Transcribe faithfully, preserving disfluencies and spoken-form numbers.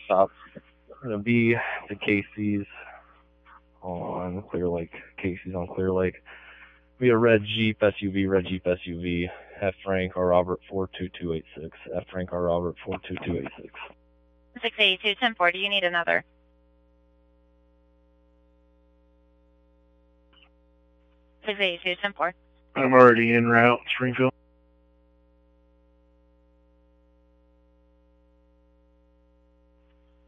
Stop. Gonna be the Casey's on Clear Lake. Casey's on Clear Lake. Be a red Jeep S U V, red Jeep S U V. F Frank R Robert four two two eight six. F Frank R Robert four two two eight six. six eighty-two, ten four, do you need another? six eighty-two, ten four. I'm already en route, Springfield.